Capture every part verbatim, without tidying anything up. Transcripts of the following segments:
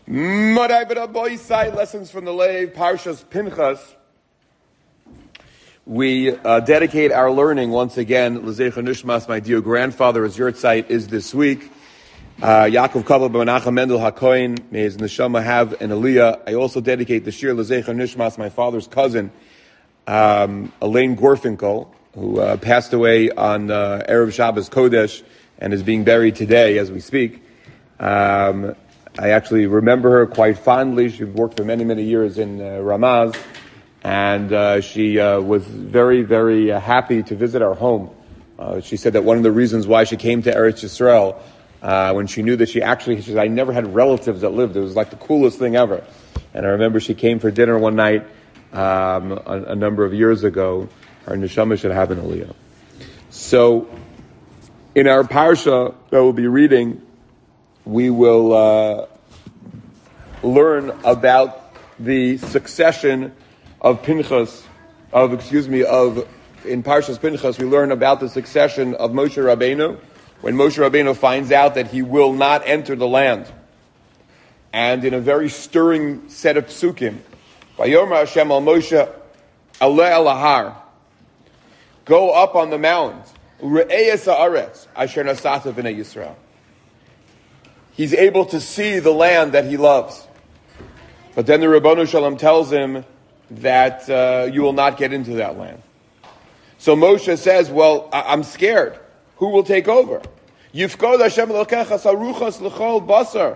Morai B'Raboi Sai, lessons from the Lev, Parshas Pinchas. We uh, dedicate our learning once again. L'Zecha Nishmas, my dear grandfather, as your site is this week. Uh, Yaakov Kavah B'Menachem Mendel HaKoyin, may his neshama have an aliyah. I also dedicate the shir L'Zecha Nishmas, my father's cousin, um, Elaine Gorfinkel, who uh, passed away on uh, Erev Shabbos Kodesh and is being buried today as we speak. Um, I actually remember her quite fondly. She worked for many, many years in uh, Ramaz, and uh, she uh, was very, very uh, happy to visit our home. Uh, she said that one of the reasons why she came to Eretz Yisrael, uh, when she knew that she actually, she said, I never had relatives that lived. It was like the coolest thing ever. And I remember she came for dinner one night um, a, a number of years ago. Our neshama should have an aliyah. So, in our parsha that we'll be reading, we will uh, learn about the succession of Pinchas, of, excuse me, of, in Parshas Pinchas, we learn about the succession of Moshe Rabbeinu, when Moshe Rabbeinu finds out that he will not enter the land. And in a very stirring set of psukim, Vayomer Hashem al Moshe, Aleh al Har, go up on the mount, Re'eyes ha'aretz, asher nasata b'nei Yisrael. He's able to see the land that he loves. But then the Ribono Shel Olam tells him that uh, you will not get into that land. So Moshe says, well, I- I'm scared. Who will take over? Yifkod Hashem Elokecha saruchas l'chol basar.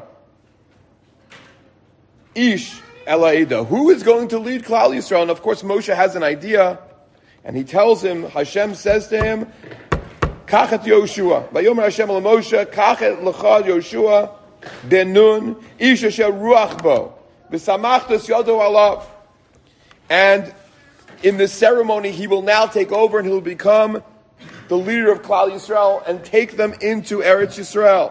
Ish elaida. Who is going to lead Klal Yisrael? And of course Moshe has an idea. And he tells him, Hashem says to him, Kachet Yoshua. Vayomer Hashem el Moshe, Kachet l'chad Yoshua, ben Nun, ish asher ruach bo, v'samachtas yado alav. And in this ceremony, he will now take over and he will become the leader of Klal Yisrael and take them into Eretz Yisrael.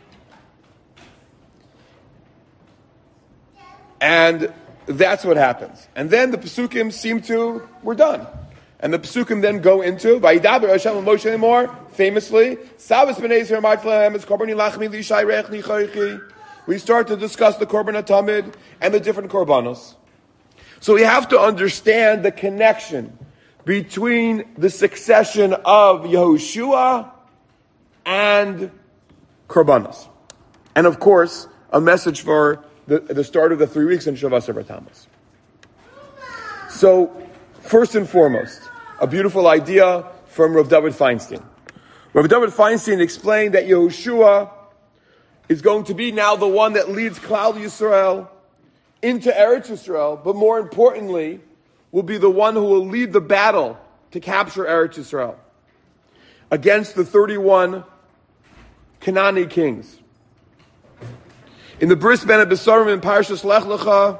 And that's what happens. And then the Pesukim seem to, we're done. And the Pesukim then go into, Vayidaber Hashem and Moshe more, famously, Savas b'nei Yisrael Martlahem, it's Korban Yilachmi Lishai Rechni Chaychi. We start to discuss the Korban HaTamid and the different Korbanos. So we have to understand the connection between the succession of Yehoshua and Korbanos. And of course, a message for the, the start of the three weeks in Shavas Tammuz. So, first and foremost, a beautiful idea from Rav David Feinstein. Rav David Feinstein explained that Yehoshua is going to be now the one that leads Klal Yisrael into Eretz Yisrael, but more importantly, will be the one who will lead the battle to capture Eretz Yisrael against the thirty-one Canaanite kings. In the Bris Ben Besarim in Parshas Lech Lecha,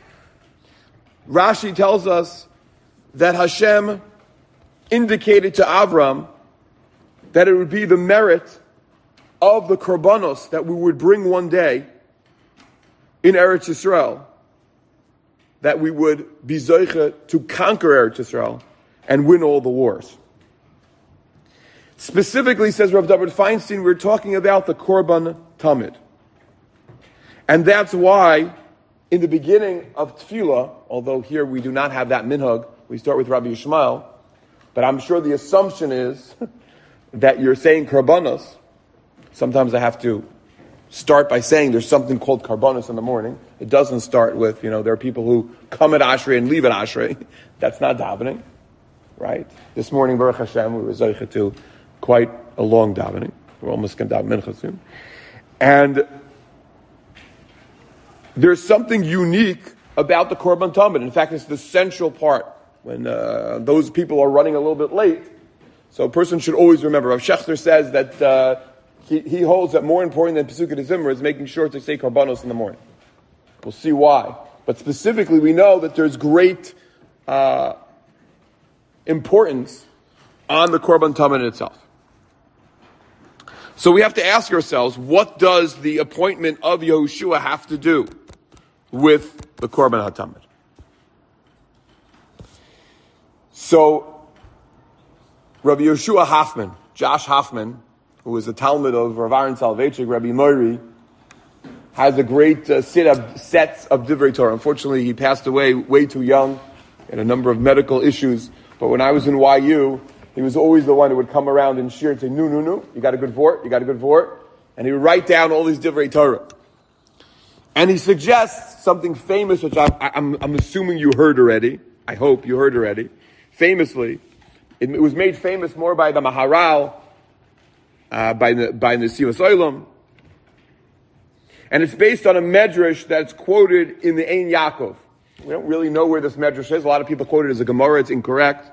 Rashi tells us that Hashem indicated to Avram that it would be the merit of the Korbanos that we would bring one day in Eretz Yisrael, that we would be Zoiche to conquer Eretz Yisrael and win all the wars. Specifically, says Rav David Feinstein, we're talking about the Korban Tamid. And that's why, in the beginning of Tefillah, although here we do not have that minhag, we start with Rabbi Yishmael, but I'm sure the assumption is that you're saying Korbanos. Sometimes I have to start by saying there's something called Korbanos in the morning. It doesn't start with, you know, there are people who come at Ashrei and leave at Ashrei. That's not davening, right? This morning, Baruch Hashem, we were Zoiche to quite a long davening. We're almost going to daven Mincha soon. And there's something unique about the Korban Tamid. In fact, it's the central part when uh, those people are running a little bit late. So a person should always remember. Rav Shechter says that uh, he, he holds that more important than Pesukei Zimra is making sure to say Korbanos in the morning. We'll see why. But specifically, we know that there's great uh, importance on the Korban Tamid itself. So we have to ask ourselves, what does the appointment of Yehoshua have to do with the Korban HaTamid? So, Rabbi Yehoshua Hoffman, Josh Hoffman, who was a Talmud of Rav Aaron Soloveitchik, Rabbi Mori, has a great uh, set of sets of Divrei Torah. Unfortunately, he passed away way too young, and a number of medical issues. But when I was in Y U, he was always the one who would come around and shir and say, "No, no, no, you got a good vort, you got a good vort," and he would write down all these Divrei Torah. And he suggests something famous, which I'm, I'm, I'm assuming you heard already. I hope you heard already. Famously, it, it was made famous more by the Maharal, uh, by the by Nesivos Olam. And it's based on a medrash that's quoted in the Ein Yaakov. We don't really know where this medrash is. A lot of people quote it as a Gemara. It's incorrect.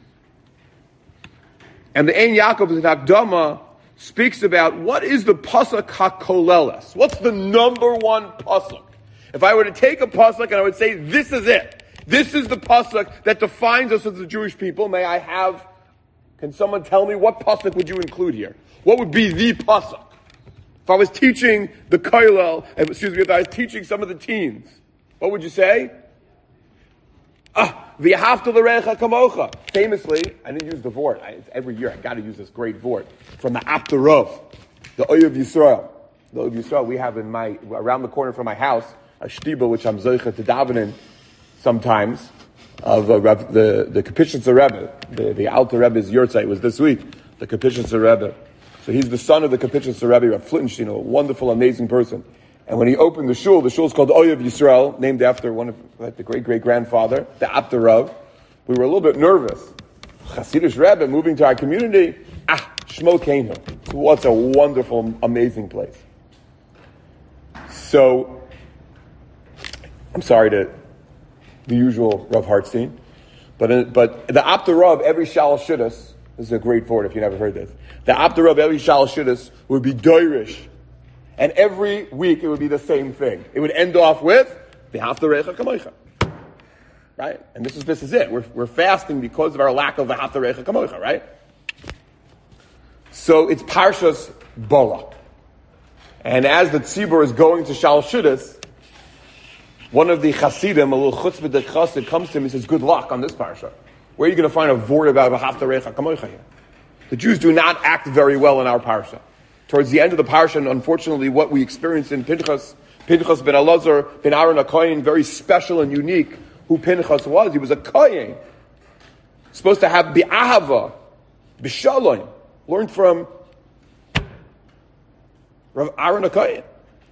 And the Ein Yaakov in Hakdama speaks about what is the pasuk hakoleles. What's the number one pasuk? If I were to take a pasuk and I would say, this is it. This is the pasuk that defines us as the Jewish people. May I have, can someone tell me what pasuk would you include here? What would be the pasuk? If I was teaching the kollel, excuse me, if I was teaching some of the teens, what would you say? Ah, v'yahavta l'recha kamocha. Famously, I didn't use the vort. I, every year I got to use this great vort from the Aptarov, the Oyev Yisrael. The Oyev Yisrael we have in my, around the corner from my house, a shtiba which I'm zoicha to daven in sometimes, of uh, the, the Kapishitzer Rebbe. The, the Alter Rebbe's yurtzeit was this week, the Kapishitzer Rebbe. So he's the son of the Kapishitzer Rebbe, Rav Flittenstein, a wonderful, amazing person. And when he opened the shul, the shul is called Oyev Yisrael, named after one of like, the great-great-grandfather, the Aptarov. We were a little bit nervous. Hasidish Rebbe moving to our community, ah, Shmo Keinu. What's a wonderful, amazing place. So, I'm sorry to the usual Rav Hartstein, but but the Aptarov, every Shal Shidduch, this is a great word if you never heard this, the Aptarov, every Shal Shidduch would be doirish. And every week it would be the same thing. It would end off with v'yahavta l'recha kamocha. Right? And this is this is it. We're we're fasting because of our lack of v'yahavta l'recha kamocha, right? So it's Parshas Balak. And as the tzibur is going to Shal Shidduch, one of the Chasidim, a little chutzpah chassid, comes to him and says, "Good luck on this parsha. Where are you going to find a vort about v'yahavta l'recha kamocha here?" The Jews do not act very well in our parsha. Towards the end of the parsha, and unfortunately what we experienced in Pinchas, Pinchas ben Elazar, ben Aaron HaKohen, very special and unique who Pinchas was. He was a Kohen. Supposed to have Bi'ahava, B'shalom, learned from Rav Aaron HaKohen.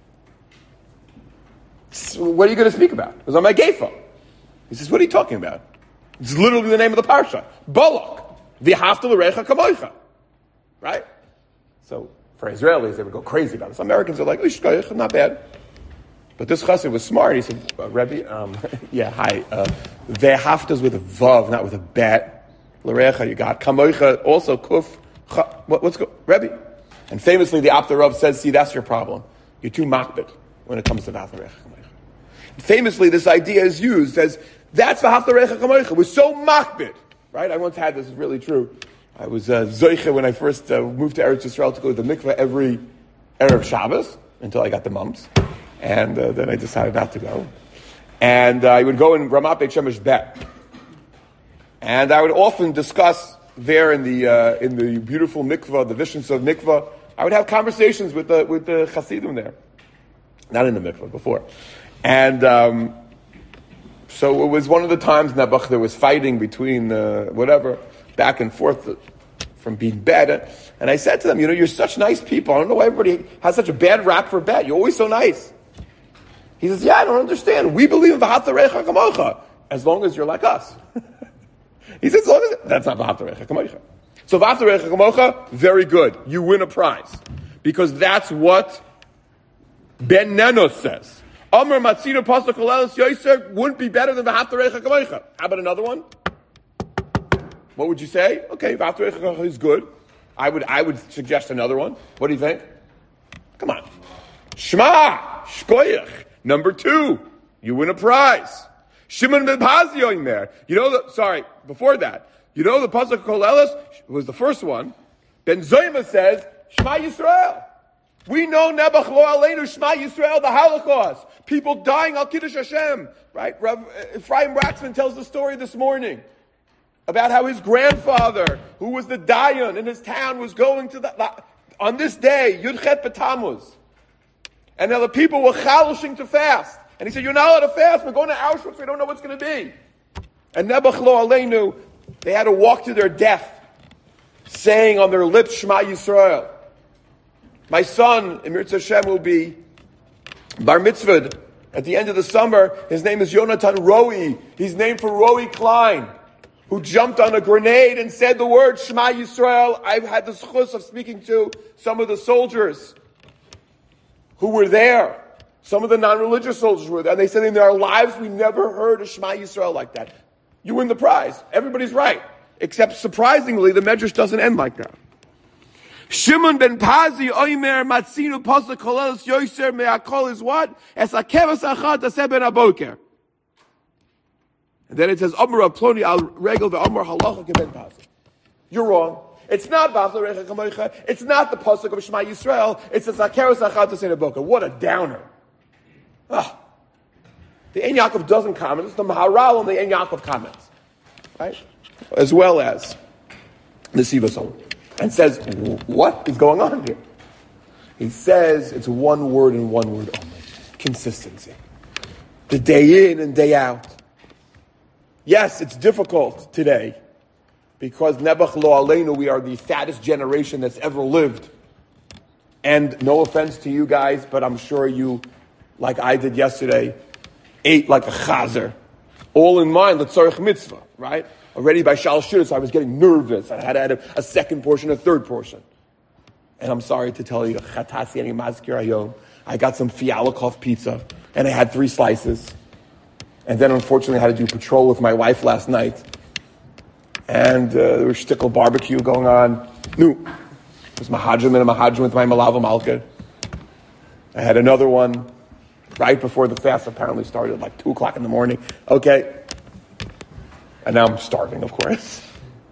So what are you going to speak about? It was on my gefa. He says, what are you talking about? It's literally the name of the parsha. Balak, v'yahavta l'recha kamocha. Right? So, for Israelis, they would go crazy about this. Americans are like, oh, not bad. But this chassid was smart. He said, uh, Rebbe, um, yeah, hi. Uh, Ve'hafta's with a vav, not with a bet. L'recha, you got. Kamoicha, also kuf. Cha, what, what's go? Rebbe. And famously, the Aptarov says, see, that's your problem. You're too makbid when it comes to v'hafta l'recha kamoicha. Famously, this idea is used as, that's v'hafta l'recha kamoicha. We're so makbid. Right? I once had, this is really true. I was uh, zoiche when I first uh, moved to Eretz Yisrael to go to the mikveh every Erev Shabbos until I got the mumps, and uh, then I decided not to go. And uh, I would go in Ramat Beit Shemesh Bet, and I would often discuss there in the uh, in the beautiful mikveh, the Vishns of mikveh. I would have conversations with the with the Hasidim there, not in the mikveh before, and um, so it was one of the times Nebuch there was fighting between uh, whatever. Back and forth from being bad. And I said to them, you know, you're such nice people. I don't know why everybody has such a bad rap for bad. You're always so nice. He says, yeah, I don't understand. We believe in v'yahavta l'recha kamocha, as long as you're like us. He says, as long as, that's not v'yahavta l'recha kamocha. So v'yahavta l'recha kamocha, very good. You win a prize. Because that's what Ben Nenos says. Amar matzina pasuk koleles yoser wouldn't be better than v'yahavta l'recha kamocha. How about another one? What would you say? Okay, v'yahavta l'recha kamocha is good. I would, I would suggest another one. What do you think? Come on. Shema, shkoyach. Number two, you win a prize. Shimon ben Pazio in there. You know the, sorry, before that, you know the pasuk koleles was the first one. Ben Zoyma says, Shema Yisrael. We know Nebuch lo aleinu Shema Yisrael, the Holocaust. People dying al Kiddush Hashem. Right? Rav Ephraim Waxman tells the story this morning about how his grandfather, who was the Dayan in his town, was going to the, on this day, Yud Chet B'Tammuz. And now the people were chalishing to fast. And he said, you're not allowed to fast. We're going to Auschwitz. We don't know what's going to be. And Nebuch Lo Aleinu, they had to walk to their death, saying on their lips, Shema Yisrael. My son, Emir Hashem, will be bar mitzvahed at the end of the summer. His name is Yonatan Roi. He's named for Roi Klein, who jumped on a grenade and said the word Shema Yisrael. I've had the zchus of speaking to some of the soldiers who were there. Some of the non-religious soldiers were there. And they said in their lives, we never heard a Shema Yisrael like that. You win the prize. Everybody's right. Except, surprisingly, the Medrash doesn't end like that. Shimon ben Pazi oimer matzinu pasuk kolelos yoser me'akol is what? Es akevas achat aseh ben aboker. And then it says, Amar Ploni al regel ve'amar halacha ben Pazi. You're wrong. It's not Basel Recha Kamoicha. It's not the pasuk of Shema Yisrael. It's the Zakeros Achat Aseh ben aboker. What a downer. Ah. The Ein Yaakov doesn't comment. It's the Maharal and the Ein Yaakov comments. Right? As well as the Siva Soul. And says, what is going on here? He says it's one word and one word only. Consistency. The day in and day out. Yes, it's difficult today because Nebuch Lo Aleinu, we are the fattest generation that's ever lived. And no offense to you guys, but I'm sure you, like I did yesterday, ate like a chazer. All in mind, l'tzorech mitzvah, right? Already by Shal Shudis, I was getting nervous. I had to add a, a second portion, a third portion. And I'm sorry to tell you, Chatasi ani mazkir hayom. I got some Fialikov pizza, and I had three slices. And then, unfortunately, I had to do patrol with my wife last night. And uh, there was shtickle barbecue going on. No, it was mahadrim and a mahadrim with my malava malka. I had another one right before the fast apparently started at like two o'clock in the morning. Okay. And now I'm starving, of course.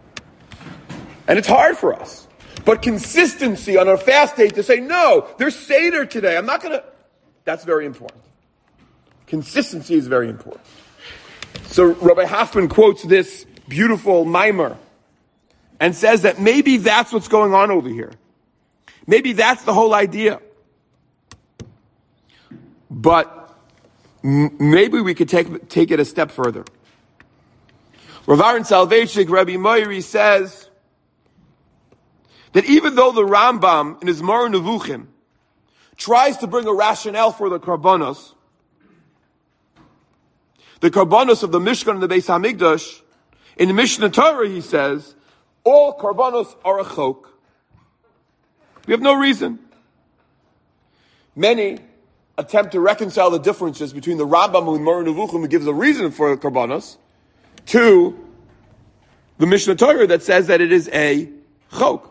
And it's hard for us. But consistency on our fast day to say, no, there's Seder today. I'm not going to... That's very important. Consistency is very important. So Rabbi Hoffman quotes this beautiful mimer and says that maybe that's what's going on over here. Maybe that's the whole idea. But m- maybe we could take, take it a step further. Rav Aaron Soloveitchik, Rabbi Moiri, says that even though the Rambam in his Moreh Nevuchim tries to bring a rationale for the Karbonos, the Karbonos of the Mishkan and the Beis HaMikdash, in the Mishnah Torah he says, all Karbonos are a chok. We have no reason. Many attempt to reconcile the differences between the Rambam and Moreh Nevuchim, who gives a reason for Karbonos, to the Mishnah Torah that says that it is a chok.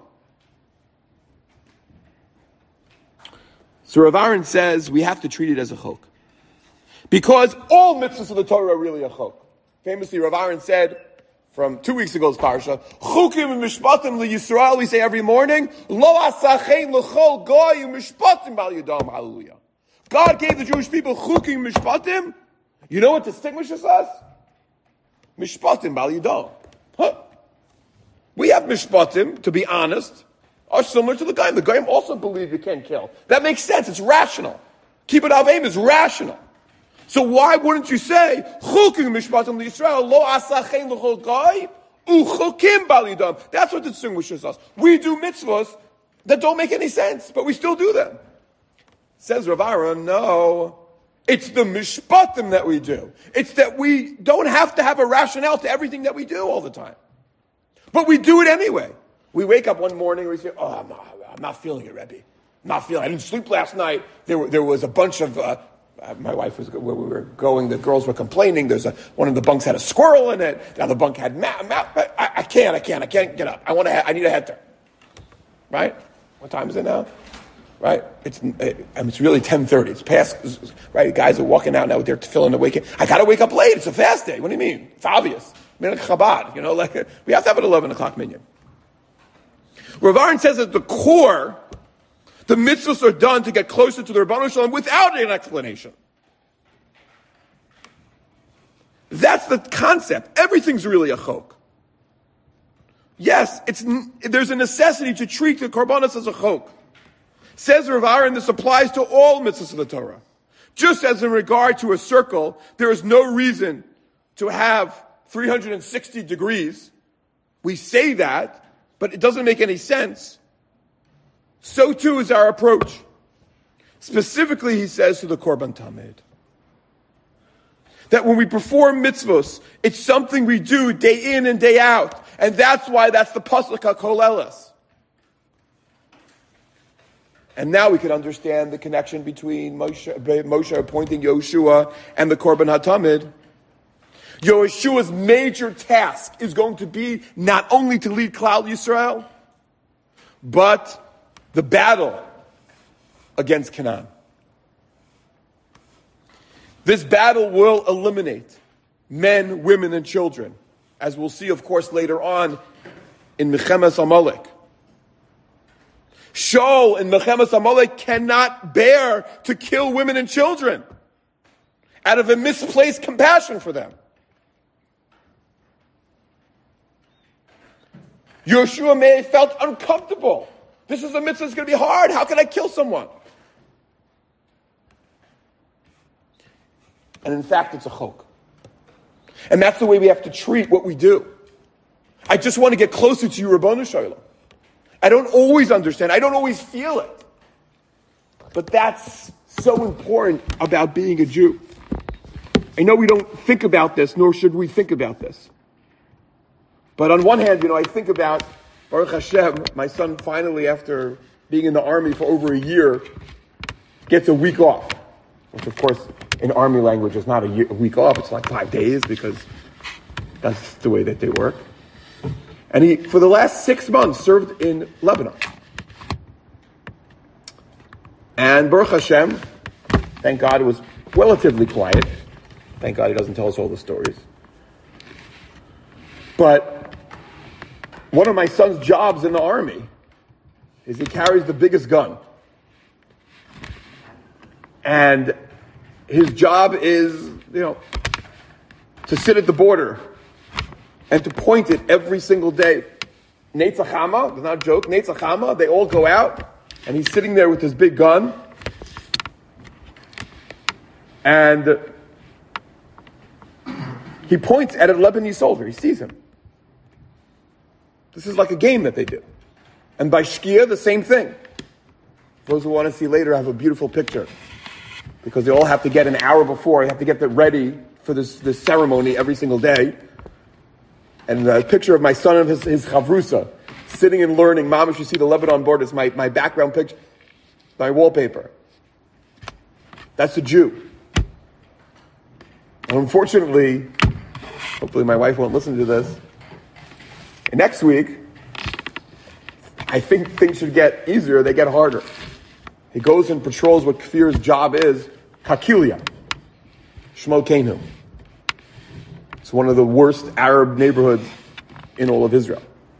So Rav Aaron says we have to treat it as a chok. Because all mitzvahs of the Torah are really a chok. Famously, Rav Aaron said, from two weeks ago's parsha, chukim and mishpatim liyisrael, we say every morning, lo asachein l'chol goy mishpatim bal yadam, hallelujah. God gave the Jewish people chukim mishpatim. You know what distinguishes us? Mishpatim bal yadam. Huh. We have mishpatim, to be honest, are similar to the Goyim. The Goyim also believe you can't kill. That makes sense. It's rational. Kibbut Avim is rational. So why wouldn't you say, Chukim mishpatim liyisrael, lo asachein l'chol goy, uchukim bal yadam. That's what distinguishes us. We do mitzvahs that don't make any sense, but we still do them. Says Rav Aaron, no. It's the mishpatim that we do. It's that we don't have to have a rationale to everything that we do all the time. But we do it anyway. We wake up one morning and we say, oh, I'm not, I'm not feeling it, Rebbe. I'm not feeling it. I didn't sleep last night. There, were, there was a bunch of, uh, uh, my wife was, where we were going, the girls were complaining. There's a, one of the bunks had a squirrel in it. The other bunk had, ma- ma- I, I can't, I can't, I can't get up. I want to, ha- I need a heter. Right? What time is it now? Right? It's it, I mean, it's really ten thirty. It's past, right? Guys are walking out now with their tefillin and waking. I got to wake up late. It's a fast day. What do you mean? It's obvious. I mean, like Chabad, you know, like we have to have an eleven o'clock minyan. Rav Aaron says at the core, the mitzvahs are done to get closer to the Rebbeinu Shalom without an explanation. That's the concept. Everything's really a chok. Yes, it's there's a necessity to treat the Karbonos as a chok. Says Rav Aaron, this applies to all mitzvahs of the Torah. Just as in regard to a circle, there is no reason to have three hundred sixty degrees. We say that, but it doesn't make any sense. So too is our approach. Specifically, he says to the Korban Tamid, that when we perform mitzvahs, it's something we do day in and day out. And that's why that's the Pasuk HaKoleles. And now we can understand the connection between Moshe, Moshe appointing Yoshua and the Korban HaTamid. Yoshua's major task is going to be not only to lead Klal Yisrael, but the battle against Canaan. This battle will eliminate men, women, and children, as we'll see, of course, later on in Mechemes Amalek. Shaul in Mechemes Amalek cannot bear to kill women and children out of a misplaced compassion for them. Yoshua may have felt uncomfortable. This is a mitzvah that's going to be hard. How can I kill someone? And in fact, it's a chok. And that's the way we have to treat what we do. I just want to get closer to you, Rabbanu Shalom. I don't always understand. I don't always feel it. But that's so important about being a Jew. I know we don't think about this, nor should we think about this. But on one hand, you know, I think about, Baruch Hashem, my son finally, after being in the army for over a year, gets a week off. Which, of course, in army language is not a, year, a week off. It's like five days because that's the way that they work. And he, for the last six months, served in Lebanon. And Baruch Hashem, thank God it was relatively quiet. Thank God he doesn't tell us all the stories. But one of my son's jobs in the army is he carries the biggest gun. And his job is, you know, to sit at the border and to point it every single day. Netzach Hama, it's not a joke, Netzach Hama, they all go out, and he's sitting there with his big gun, and he points at a Lebanese soldier. He sees him. This is like a game that they do. And by Shkia, the same thing. Those who want to see later have a beautiful picture, because they all have to get an hour before, they have to get them ready for this, this ceremony every single day. And a picture of my son and his, his chavrusa, sitting and learning. Mamash, you see the Lebanon border is my, my background picture, my wallpaper. That's a Jew. And unfortunately, hopefully my wife won't listen to this, and next week, I think things should get easier, they get harder. He goes and patrols what Kfir's job is, Kakilia, Shmo Kenu. It's one of the worst Arab neighborhoods in all of Israel.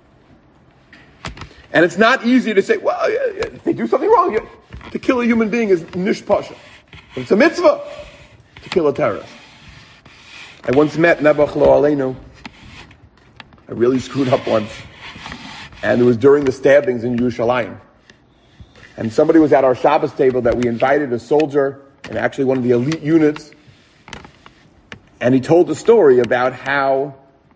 And it's not easy to say, well, if they do something wrong, you, to kill a human being is nish pasha. But it's a mitzvah to kill a terrorist. I once met Nebuch Lo Aleinu. I really screwed up once. And it was during the stabbings in Yerushalayim. And somebody was at our Shabbos table that we invited, a soldier, and actually one of the elite units. And he told the story about how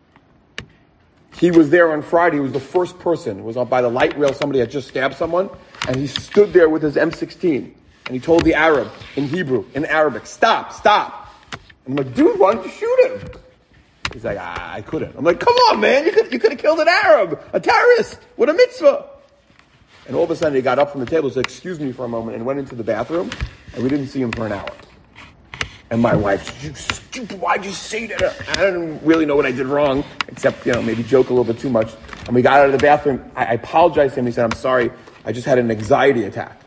he was there on Friday. He was the first person. It was up by the light rail. Somebody had just stabbed someone. And he stood there with his M sixteen. And he told the Arab in Hebrew, in Arabic, stop, stop. I'm like, dude, why don't you shoot him? He's like, ah, I couldn't. I'm like, come on, man. You could, you could have killed an Arab, a terrorist, with a mitzvah. And all of a sudden he got up from the table, said, excuse me for a moment, and went into the bathroom. And we didn't see him for an hour. And my wife, you stupid, why'd you say that? I didn't really know what I did wrong, except, you know, maybe joke a little bit too much. And we got out of the bathroom. I, I apologized to him. He said, I'm sorry. I just had an anxiety attack.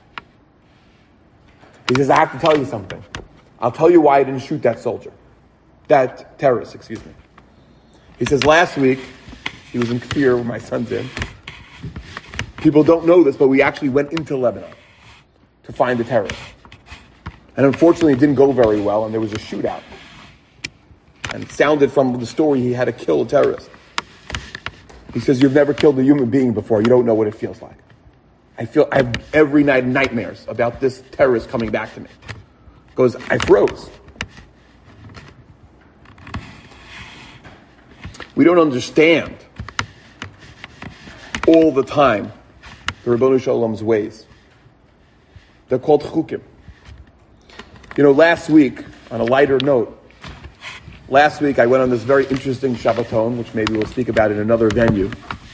He says, I have to tell you something. I'll tell you why I didn't shoot that soldier. That terrorist, excuse me. He says, last week, he was in Kfir, where my son's in. People don't know this, but we actually went into Lebanon to find the terrorist. And unfortunately, it didn't go very well, and there was a shootout. And it sounded from the story he had to kill a terrorist. He says, you've never killed a human being before. You don't know what it feels like. I feel I have every night nightmares about this terrorist coming back to me. Goes, I froze. We don't understand all the time the Ribono Shel Olam's ways. They're called chukim. You know, last week, on a lighter note, last week I went on this very interesting Shabbaton, which maybe we'll speak about in another venue.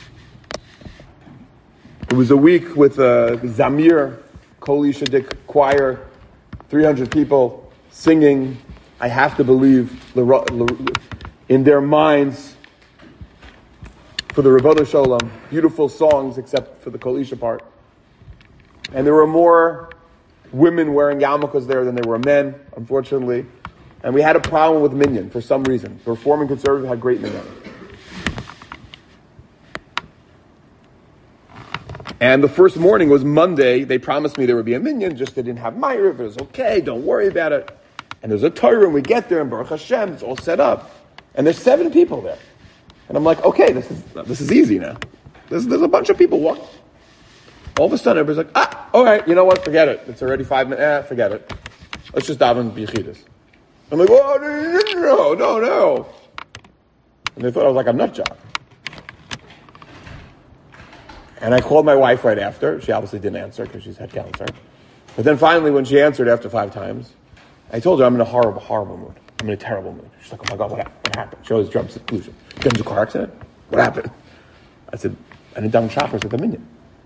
It was a week with a Zamir, Kol Yishadik choir, three hundred people singing, I have to believe, in their minds, for the Ribono Shel Olam, beautiful songs except for the Kol Isha part. And there were more women wearing yarmulkes there than there were men, unfortunately. And we had a problem with minyan for some reason. The Reform and Conservative had great minyan. And the first morning was Monday. They promised me there would be a minyan, just they didn't have Ma'ariv. It was okay, don't worry about it. And there's a Torah, and we get there, and Baruch Hashem, it's all set up. And there's seven people there. And I'm like, okay, this is this is easy now. There's, there's a bunch of people walking. All of a sudden, everybody's like, ah, all right, you know what, forget it. It's already five minutes, eh, forget it. Let's just daven b'yichidus. I'm like, oh, no, no, no. And they thought I was like a nut job. And I called my wife right after. She obviously didn't answer because she's had cancer. But then finally, when she answered after five times, I told her I'm in a horrible, horrible mood. I'm in a terrible mood. She's like, oh my God, what, what happened? She always jumps to the conclusion. You got into a car accident? What happened? I said, I didn't down shoppers at the minyan.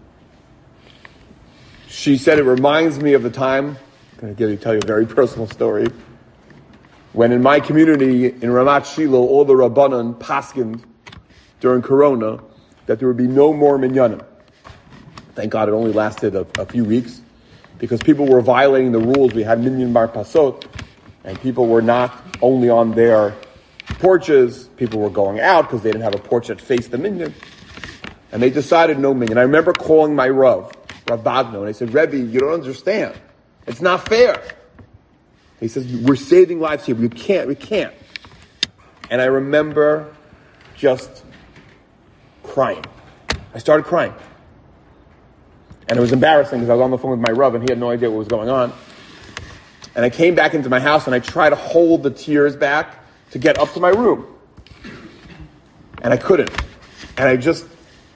She said it reminds me of the time, I'm going to give you, tell you a very personal story, when in my community in Ramat Shiloh, all the Rabbanan paskined during Corona that there would be no more minyanim. Thank God it only lasted a, a few weeks because people were violating the rules. We had minyan bar pasot, and people were not only on their porches, people were going out because they didn't have a porch that faced the minyan. And they decided no minyan. I remember calling my Rav, Rav Bagno, and I said, Rebbe, you don't understand. It's not fair. He says, we're saving lives here. We can't, we can't. And I remember just crying. I started crying. And it was embarrassing because I was on the phone with my Rav and he had no idea what was going on. And I came back into my house and I tried to hold the tears back to get up to my room. And I couldn't. And I just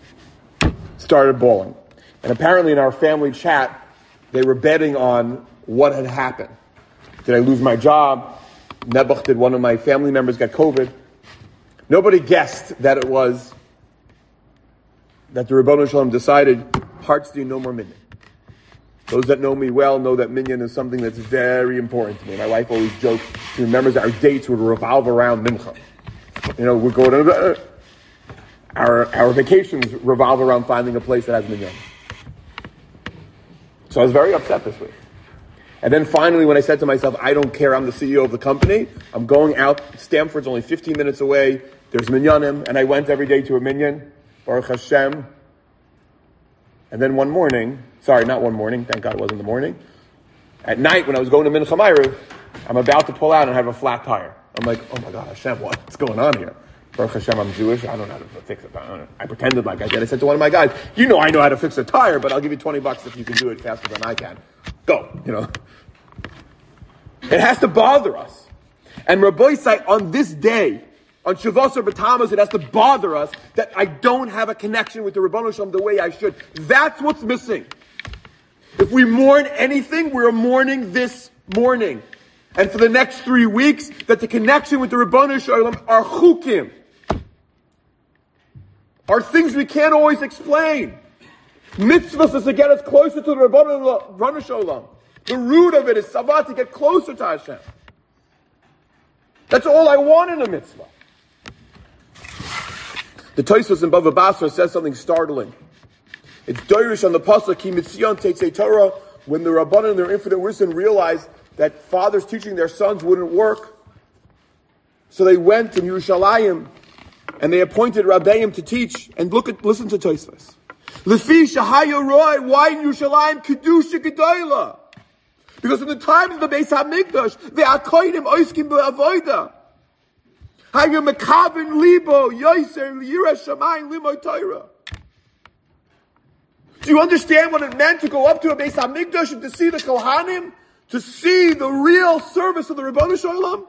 started bawling. And apparently in our family chat, they were betting on what had happened. Did I lose my job? Nebuch, did one of my family members get COVID? Nobody guessed that it was that the Ribono Shel Olam decided, Heartstein, no more minyan. Those that know me well know that minyan is something that's very important to me. My wife always jokes, she remembers our dates would revolve around mincha. You know, we'd go to, uh, our, our vacations revolve around finding a place that has minyan. So I was very upset this week. And then finally, when I said to myself, I don't care, I'm the C E O of the company, I'm going out, Stanford's only fifteen minutes away, there's minyanim, and I went every day to a minyan, Baruch Hashem. And then one morning, sorry, not one morning, thank God it wasn't the morning, at night when I was going to Mincha Ma'ariv, I'm about to pull out and have a flat tire. I'm like, oh my God, Hashem, what's going on here? Baruch Hashem, I'm Jewish, I don't know how to fix it. I, I pretended like I did. I said to one of my guys, you know I know how to fix a tire, but I'll give you twenty bucks if you can do it faster than I can. Go, you know. It has to bother us. And Rabbi say on this day, on Shavuos or B'Tammuz, it has to bother us that I don't have a connection with the Ribono Shel Olam the way I should. That's what's missing. If we mourn anything, we're mourning this morning. And for the next three weeks, that the connection with the Ribono Shel Olam are chukim. Are things we can't always explain. Mitzvahs is to get us closer to the Ribono Shel Olam. The root of it is savat, to get closer to Hashem. That's all I want in a mitzvah. The Tosfos in Bava Basra says something startling. It's Doirish on the pasuk, Ki Mitzion Teitzei Torah, when the Rabbanan in their infinite wisdom realized that fathers teaching their sons wouldn't work. So they went to Yerushalayim and they appointed Rabbeim to teach. And look at, listen to Tosfos. Lefi Shahaya Roy, why in Yerushalayim Kedusha Gedoyla? Because in the times of the Beis HaMikdash, the Akoidim oiskim be'avoida. Hayu mekavin libo yoser yira shamayim limoy Torah. Do you understand what it meant to go up to a Beis HaMikdash and to see the Kohanim? To see the real service of the Rebbeinu Shalom?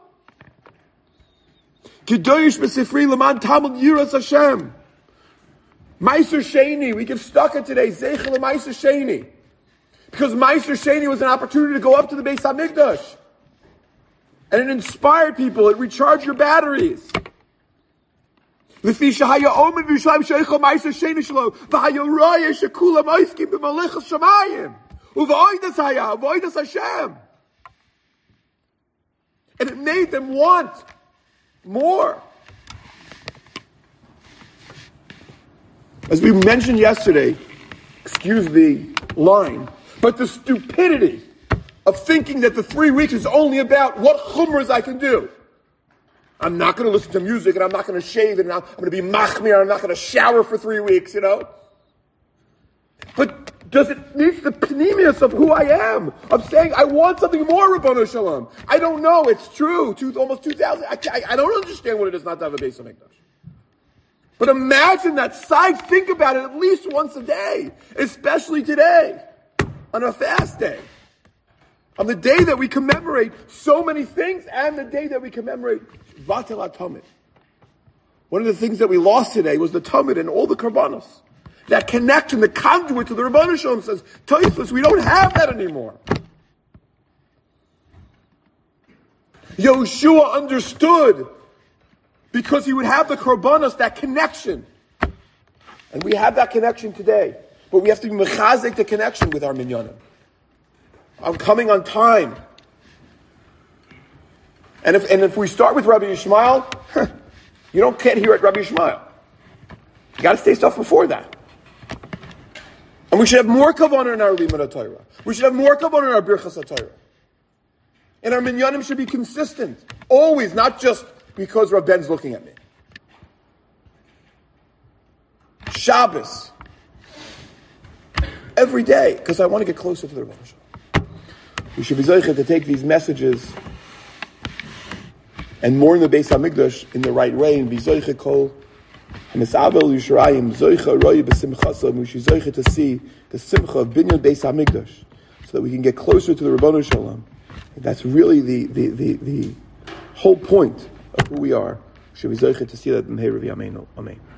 Kedosh B'Sifri L'man Talmud Yiras Hashem. Meiser Sheni, we give stucca today, Zeichel Meiser Sheni. Because Meiser Sheni was an opportunity to go up to the Beis HaMikdash. And it inspired people, it recharged your batteries. L'fi shahaya omen v'yishlayim sheichel Meiser Sheni shelo, v'haya roya shekula moiskim b'malech shamayim. U'v'oidas haya, u'v'oidas Hashem. And it made them want more. As we mentioned yesterday, excuse the line, but the stupidity of thinking that the three weeks is only about what chumras I can do. I'm not going to listen to music, and I'm not going to shave, and I'm, I'm going to be machmir, I'm not going to shower for three weeks, you know? But does it reach the panemius of who I am? Of saying, I want something more, Rabbanu Shalom. I don't know, it's true, two, almost two thousand, I, I, I don't understand what it is not to have a Beis HaMikdash. But imagine that side, think about it at least once a day, especially today, on a fast day. On the day that we commemorate so many things, and the day that we commemorate Vatel HaTamid. One of the things that we lost today was the Tamid and all the Karbanos. That connection, the conduit to the Rebbeinu Shalom says, Tosfos, we don't have that anymore. Yoshua understood because he would have the Karbanos, that connection. And we have that connection today. But we have to be mechazik the connection with our minyanim. I'm coming on time. And if and if we start with Rabbi Yishmael, you don't get here at Rabbi Yishmael. You got to say stuff before that. And we should have more kavanah in our limud Torah. We should have more kavanah in our birchas Torah. And our minyanim should be consistent, always, not just because Rav Ben's looking at me. Shabbos, every day, because I want to get closer to the Rebbeinu Shalom. We should be zeicha to take these messages and mourn the Beis HaMikdash in the right way, and be zeicha kol Misavel Yishrayim zeicha roi b'simchasa. We should zeicha to see the simcha of binyan Beis HaMikdash, so that we can get closer to the Rebbeinu Shalom. And that's really the, the, the, the whole point of who we are. Should be zeicha to see that in Meir Amen. Amen.